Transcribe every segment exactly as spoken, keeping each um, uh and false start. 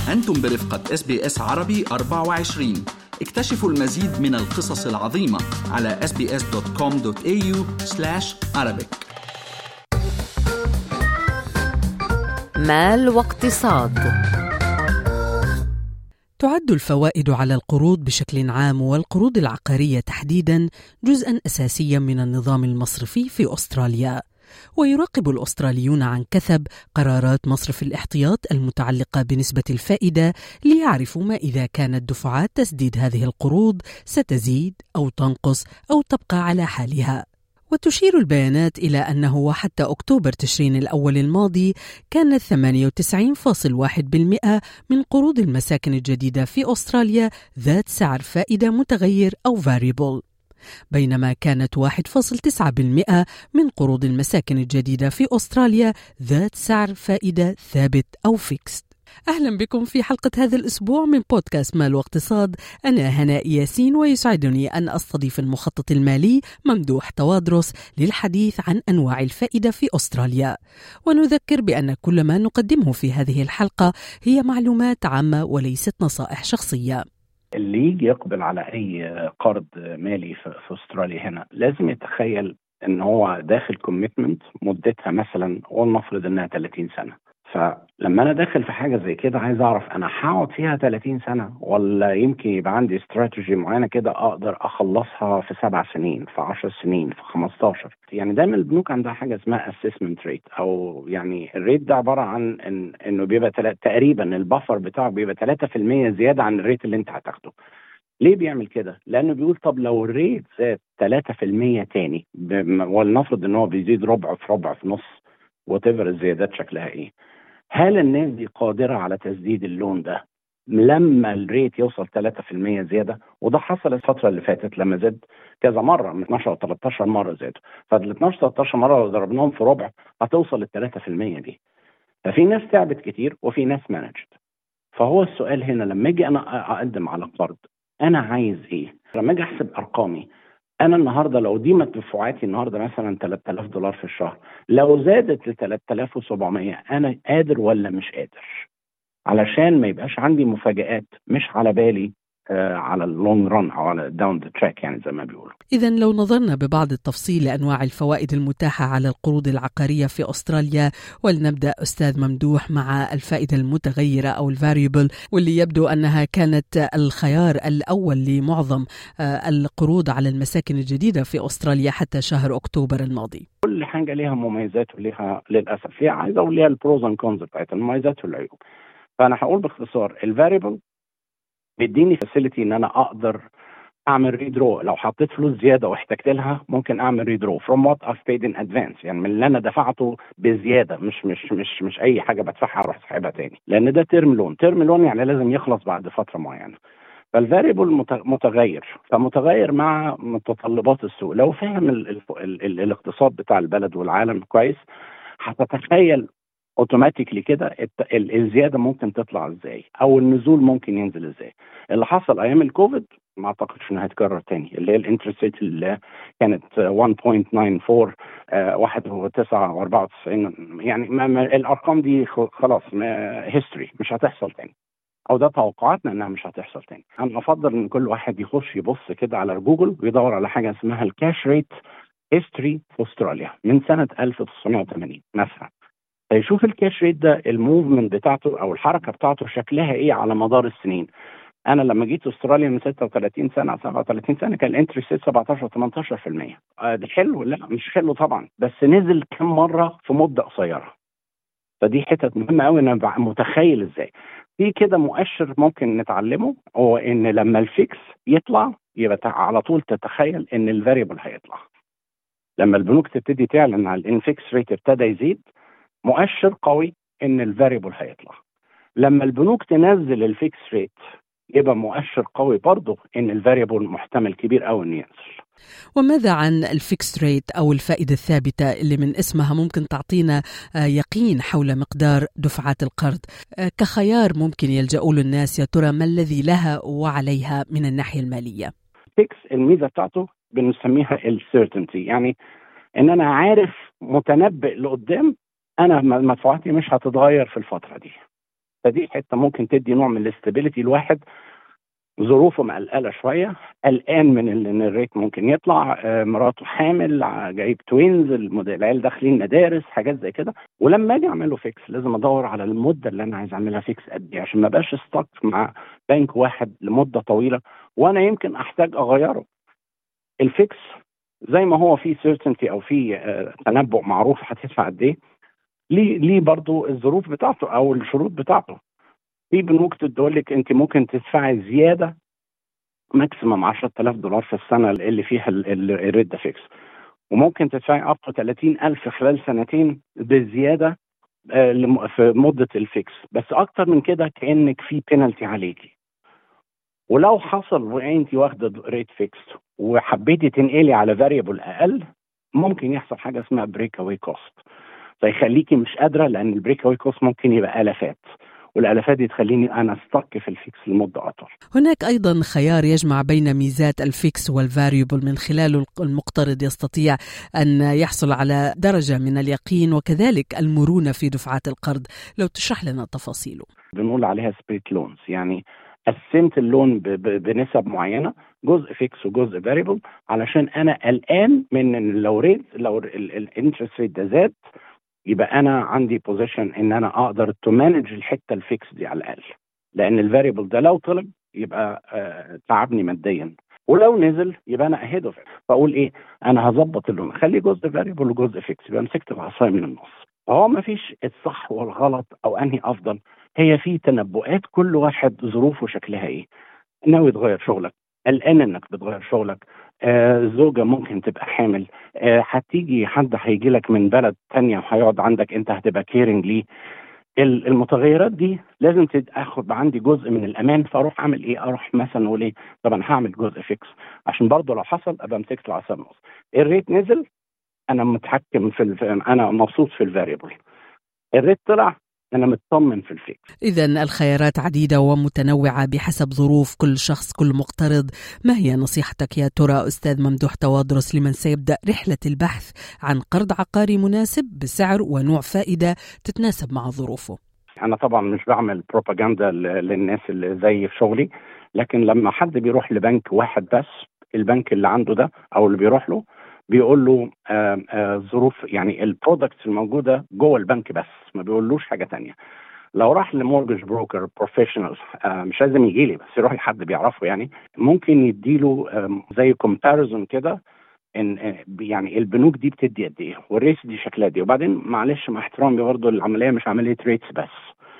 أنتم برفقة إس بي إس عربي أربعة وعشرين. اكتشفوا المزيد من القصص العظيمة على إس بي إس دوت كوم دوت إيه يو سلاش عربيك. مال واقتصاد. تعد الفوائد على القروض بشكل عام والقروض العقارية تحديداً جزءاً أساسياً من النظام المصرفي في أستراليا، ويراقب الأستراليون عن كثب قرارات مصرف الاحتياط المتعلقة بنسبة الفائدة ليعرفوا ما إذا كانت دفعات تسديد هذه القروض ستزيد أو تنقص أو تبقى على حالها. وتشير البيانات إلى أنه وحتى أكتوبر تشرين الأول الماضي كانت ثمانية وتسعين فاصلة واحد بالمئة من قروض المساكن الجديدة في أستراليا ذات سعر فائدة متغير أو variable، بينما كانت واحد فاصلة تسعة بالمئة من قروض المساكن الجديدة في أستراليا ذات سعر فائدة ثابت أو فيكست. أهلا بكم في حلقة هذا الأسبوع من بودكاست مال واقتصاد. أنا هناء ياسين، ويسعدني أن أستضيف المخطط المالي ممدوح توادرس للحديث عن أنواع الفائدة في أستراليا. ونذكر بأن كل ما نقدمه في هذه الحلقة هي معلومات عامة وليست نصائح شخصية. اللي يجي يقبل على أي قرض مالي في أستراليا هنا لازم يتخيل إن هو داخل كوميتمنت مدتها مثلا ونفرض إنها ثلاثين سنة. فلما أنا داخل في حاجة زي كده عايز أعرف أنا هقعد فيها ثلاثين سنة، ولا يمكن يبقى عندي استراتيجي معينة كده أقدر أخلصها في سبع سنين، في عشر سنين، في خمستاشر. يعني دايما البنوك عندها حاجة اسمها assessment rate، أو يعني الريت ده عبارة عن إن إنه بيبقى تل... تقريبا البفر بتاعه بيبقى ثلاثة في المية زيادة عن الريت اللي أنت هتاخده. ليه بيعمل كده؟ لأنه بيقول طب لو الريت زاد ثلاثة في المية تاني، ب... ولنفرض إن هو بيزيد ربع في ربع في نص، whatever الزيادات شكلها إيه، هل الناس دي قادرة على تسديد اللون ده لما الريت يوصل ثلاثة في المية زيادة؟ وده حصل الفترة اللي فاتت لما زاد كذا مرة، من اثناشر أو ثلاثة عشر مرة زادوا. فال اثناشر ثلاثة عشر مرة لو ضربناهم في ربع هتوصل ال ثلاثة في المية دي. ففي ناس تعبت كتير وفي ناس مانجت. فهو السؤال هنا لما اجي انا اقدم على قرض، انا عايز ايه؟ لما اجي احسب ارقامي، أنا النهاردة لو دي مدفوعاتي النهاردة مثلا ثلاثة آلاف دولار في الشهر، لو زادت ل ثلاثة آلاف وسبعمية أنا قادر ولا مش قادر؟ علشان ما يبقاش عندي مفاجآت مش على بالي آه على اللونج ران أو على داون ذا تراك، يعني زي ما بيقولوا. إذن لو نظرنا ببعض التفصيل لأنواع الفوائد المتاحة على القروض العقارية في أستراليا، ولنبدأ أستاذ ممدوح مع الفائدة المتغيرة أو الفاريبل، واللي يبدو أنها كانت الخيار الأول لمعظم القروض على المساكن الجديدة في أستراليا حتى شهر أكتوبر الماضي. كل حاجة ليها مميزات وليها للأسف ليها عايز أقول ليها البروز اند كونز بتاعتها، المميزات والعيوب. فأنا هقول باختصار الفاريبل بيديني فاسيلتي ان انا اقدر اعمل ريدرو. لو حطيت فلوس زياده واحتجت لها ممكن اعمل ريدرو from what I've paid in advance، يعني من اللي انا دفعته بزياده، مش مش مش مش اي حاجه بدفعها اروح اسحبها تاني، لان ده تيرم لون. تيرم لون يعني لازم يخلص بعد فتره معينه. فالفاريبل متغير، فمتغير مع متطلبات السوق. لو فاهم ال ال ال ال الاقتصاد بتاع البلد والعالم كويس هتتخيل اوتوماتيكلي كده الزياده ممكن تطلع ازاي او النزول ممكن ينزل ازاي. اللي حصل ايام الكوفيد ما اعتقدش انه هيتكرر تاني، اللي هي الانترست ريت اللي كانت واحد فاصلة تسعة أربعة واحد وتسعة وأربعة وتسعين، يعني ما ما الارقام دي خلاص هيستوري مش هتحصل تاني، او ده توقعاتنا انها مش هتحصل تاني. انا افضل ان كل واحد يخش يبص كده على جوجل ويدور على حاجه اسمها الكاش ريت هيستوري في استراليا من سنه ألف وتسعمية وثمانين مثلا، يشوف الكاش ريت ده الموفمنت بتاعته او الحركه بتاعته شكلها ايه على مدار السنين. انا لما جيت استراليا من ستة وثلاثين سنه سبعة وثلاثين سنه كان الانترست ريت سبعتاشر ثمانية عشر في المية. آه ده حلو؟ لا مش حلو طبعا، بس نزل كم مره في مده قصيره. فدي حتت مهمه قوي انا متخيل ازاي. في كده مؤشر ممكن نتعلمه، هو ان لما الفيكس يطلع يبقى على طول تتخيل ان الفاريبل هيطلع. لما البنوك تبتدي تعلن على الانفيكس ريت ابتدى يزيد، مؤشر قوي ان الفاريبل هيطلع. لما البنوك تنزل الفيكس ريت يبقى مؤشر قوي برضه ان الفاريبل محتمل كبير قوي انه ينزل. وماذا عن الفيكس ريت أو الفائدة الثابتة اللي من اسمها ممكن تعطينا يقين حول مقدار دفعات القرض كخيار ممكن يلجأوا له الناس؟ يا ترى ما الذي لها وعليها من الناحية المالية؟ فيكس الميزة بتاعته بنسميها السيرتينتي، يعني ان انا عارف متنبئ لقدام انا مدفوعاتي مش هتتغير في الفترة دي. فدي حته ممكن تدي نوع من الاستابيليتي الواحد ظروفه مقلقله شويه، قلقان من ان الريت ممكن يطلع، آه مراته حامل، جايب توينز، العيال داخلين مدارس، حاجات زي كده. ولما اجي اعمله فيكس لازم ادور على المده اللي انا عايز اعملها فيكس قد ايه، عشان ما بقاش ستاك مع بنك واحد لمده طويله وانا يمكن احتاج اغيره. الفيكس زي ما هو فيه سيرتينتي او فيه آه تنبؤ معروف هتدفع قد ايه، ليه ليه برضه الظروف بتاعته او الشروط بتاعته. في بنوك تقول لك انت ممكن تدفعي زياده ماكسيمم عشرة آلاف دولار في السنه اللي فيها الريت ده فيكس، وممكن تدفعي اب تو ثلاثين ألف خلال سنتين بزياده آه في مده الفيكس، بس اكتر من كده كانك في بينالتي عليكي. ولو حصل وانت واخده ريت فيكس وحبيتي تنقلي على فاريبل اقل، ممكن يحصل حاجه اسمها بريك اواي كوست، فيخليكي مش قادره، لان البريك اواي كوست ممكن يبقى الافات، والالافات دي تخليني انا استك في الفيكس لمده اطول. هناك ايضا خيار يجمع بين ميزات الفيكس والفاريبل، من خلاله المقترض يستطيع ان يحصل على درجه من اليقين وكذلك المرونه في دفعات القرض. لو تشرح لنا تفاصيله. بنقول عليها سبريت لونز، يعني قسمت اللون بنسب معينه، جزء فيكس وجزء فاريبل، علشان انا قلقان من لو ريت لو الانترست ريت ده زاد يبقى انا عندي بوزيشن ان انا اقدر تو مانج الحته الفيكس دي على الاقل، لان الفاريبل ده لو طلب يبقى آه تعبني ماديا، ولو نزل يبقى انا اهيد اوف. فاقول ايه، انا هظبط اللون، اخلي جزء فاريبل وجزء فيكس، يبقى مسكت العصايه من النص. فهو ما فيش الصح والغلط او انهي افضل، هي في تنبؤات كل واحد ظروفه شكلها ايه. ناوي تغير شغلك، قلقان انك بتغير شغلك، آه زوجة ممكن تبقى حامل، آه هتيجي حد هيجي لك من بلد تانية وهيقعد عندك، انت هتبقى كيرنج ليه. المتغيرات دي لازم تاخد عندي جزء من الامان. فاروح اعمل ايه، اروح مثلا اقول ايه، طب انا هعمل جزء فيكس عشان برضه لو حصل ابقى مسكت العصا النص. الريت نزل انا متحكم في الف... انا مبسوط في الفاريبل. الريت طلع أنا مطمن في الفكر. إذن الخيارات عديدة ومتنوعة بحسب ظروف كل شخص، كل مقترض. ما هي نصيحتك يا ترى أستاذ ممدوح توادرس لمن سيبدأ رحلة البحث عن قرض عقاري مناسب بسعر ونوع فائدة تتناسب مع ظروفه؟ أنا طبعا مش بعمل بروباغندا للناس اللي زي في شغلي، لكن لما حد بيروح لبنك واحد بس، البنك اللي عنده ده أو اللي بيروح له بيقول له آآ آآ ظروف، يعني البرودكتس الموجودة جوه البنك بس، ما بيقولوش حاجة تانية. لو راح لمورجج بروكر بروفيشنال، مش لازم يجي لي، بس يروح لحد بيعرفه، يعني ممكن يديله زي كومباريزون كده، ان يعني البنوك دي بتدي قد ايه والريتس دي شكلها دي. وبعدين معلش مع احترامي برضه، العمليه مش عمليه ريتس بس،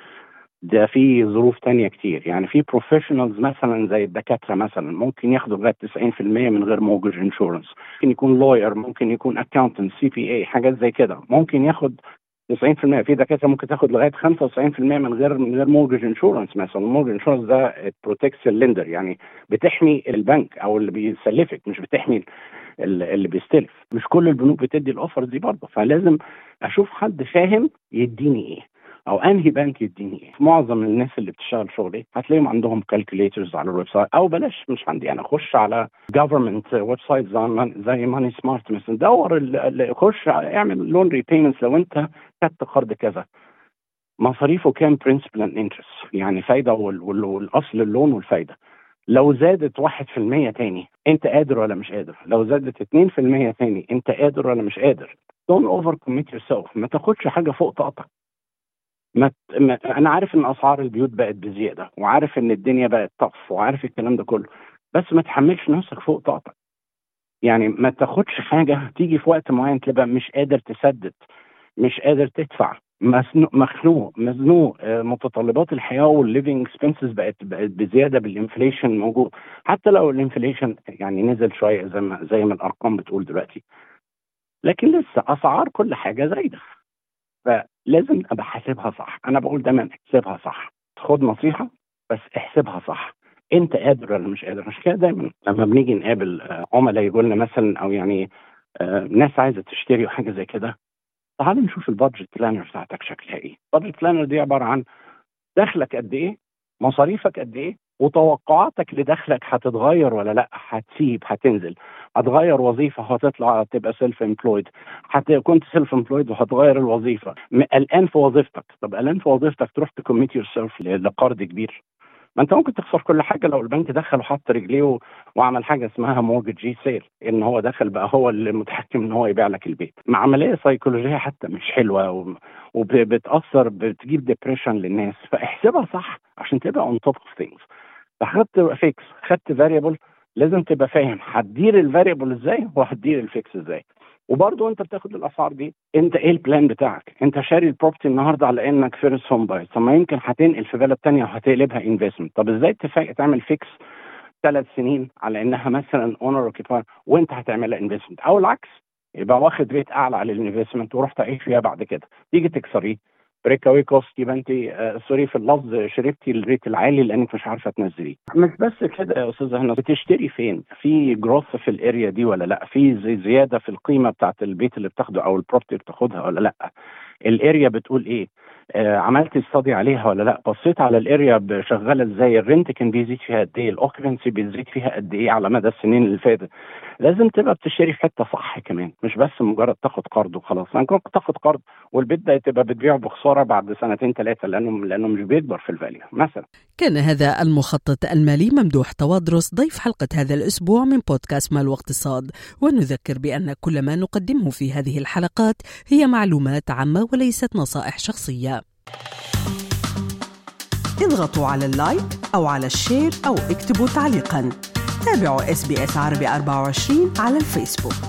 ده في ظروف تانية كتير. يعني في بروفيشنالز مثلا زي الدكاتره مثلا ممكن ياخدوا لغايه تسعين في المية من غير موجج انشورنس، ممكن يكون لوير، ممكن يكون اكاونتنت، سي بي اي، حاجات زي كده ممكن ياخد تسعين في المية. في دكاتره ممكن تاخد لغايه خمسة وتسعين في المية من غير من غير موجج انشورنس. مثلا الموجج انشورنس ده بروتكتس الليندر، يعني بتحمي البنك او اللي بيسلفك، مش بتحمي اللي بيستلف. مش كل البنوك بتدي الاوفر دي برضه، فلازم اشوف حد فاهم يديني ايه، او انهي بنك يديني ايه. معظم الناس اللي بتشتغل شغلي هتلاقيهم عندهم كالكوليترز على الويب سايت، او بلاش مش عندي انا، خش على جفرمنت ويب سايت زي ماني سمارت مثلا، دور، خش اعمل لون ريبيمنتس لو انت خدت قرض كذا، مصاريفه كام، برنسبل اند انترست، يعني فايده والاصل اللون والفايده. لو زادت واحد في المية تاني انت قادر ولا مش قادر، لو زادت اتنين في المية تاني انت قادر ولا مش قادر. don't over commit yourself، ما تاخدش حاجه فوق طاقتك. ما... ما انا عارف ان اسعار البيوت بقت بزياده، وعارف ان الدنيا بقت طف، وعارف الكلام ده كله، بس ما تحملش نفسك فوق طاقتك. يعني ما تاخدش حاجه تيجي في وقت معين تبقى مش قادر تسدد، مش قادر تدفع، مخنوق مزنوق، متطلبات الحياه والليفنج اكسبنسز بقت بقت بزياده بالانفليشن موجود. حتى لو الانفليشن يعني نزل شويه زي ما زي ما الارقام بتقول دلوقتي، لكن لسه اسعار كل حاجه زايده، فلازم ابقى حاسبها صح. انا بقول دايما احسبها صح، خد نصيحه بس احسبها صح. انت قادر ولا مش قادر؟ مش كده دايما لما بنيجي نقابل عملاء يقول لنا مثلا، او يعني ناس عايزه تشتري وحاجه زي كده، تعال نشوف البادجت بلانر بتاعتك شكلها ايه. البادجت بلانر دي عباره عن دخلك قد ايه، مصاريفك قد ايه، وتوقعاتك لدخلك هتتغير ولا لا، هتسيب، هتنزل، هتغير وظيفة، هتطلع تبقى سيلف امبلويد، كنت سيلف امبلويد وهتغير الوظيفة، قلقان في وظيفتك. طب قلقان في وظيفتك تروح تكوميت يور سيلف لقرض كبير؟ ما انت ممكن تخسر كل حاجه لو البنك دخل وحط رجليه وعمل حاجه اسمها موجج سيل، ان هو دخل بقى هو اللي متحكم ان هو يبيع لك البيت. مع عمليه سيكولوجيه حتى مش حلوه وبتاثر، بتجيب ديبريشن للناس. فاحسبها صح عشان تبقى اون توب اوف ثينجز. فخدت فيكس، خدت فاريبل، لازم تبقى فاهم هتدير الفاريبل ازاي وهتدير الفيكس ازاي. وبرضه انت بتاخد الاسعار دي، انت ايه البلان بتاعك؟ انت شاري البروبرتي النهارده على انك فيرست هوم باي، طب ما يمكن هتنقل في بلد تانية وهتقلبها انفستمنت. طب ازاي تفاق تعمل فيكس ثلاث سنين على انها مثلا اونر اوكيباي وانت هتعملها انفستمنت، او العكس يبقى واخد ريت اعلى على الانفستمنت ورحت تعيش فيها بعد كده تيجي تكسريه بريك اوي كوست، يبقى انت آه سوري في اللفظ شربتي الريت العالي لانك مش عارفه تنزليه. مش بس كده يا استاذ هنا، بتشتري فين؟ في جروث في الاريا دي ولا لا؟ في زي زياده في القيمه بتاعت البيت اللي بتاخده او البروبرتي بتاخدها ولا لا؟ الاريا بتقول ايه؟ آه عملت استادي عليها ولا لا؟ بصيت على الاريا شغاله ازاي؟ الرنت كان بيزيد فيها قد ايه؟ الاوكيبنسي بيزيد فيها قد ايه على مدى السنين اللي فاتت؟ لازم تبقى بتشتري في حته صح كمان، مش بس مجرد تاخد قرض وخلاص. يعني ممكن تاخد قرض والبيت ده تبقى بتبيعه بخساره بعد سنتين ثلاثه لانه لانه مش بيكبر في الفاليو مثلا. كان هذا المخطط المالي ممدوح توادرس ضيف حلقه هذا الاسبوع من بودكاست مال واقتصاد. ونذكر بان كل ما نقدمه في هذه الحلقات هي معلومات عامه وليست نصائح شخصيه. اضغطوا على اللايك أو على الشير أو اكتبوا تعليقاً. تابعوا إس بي إس عربي أربعة وعشرين على الفيسبوك.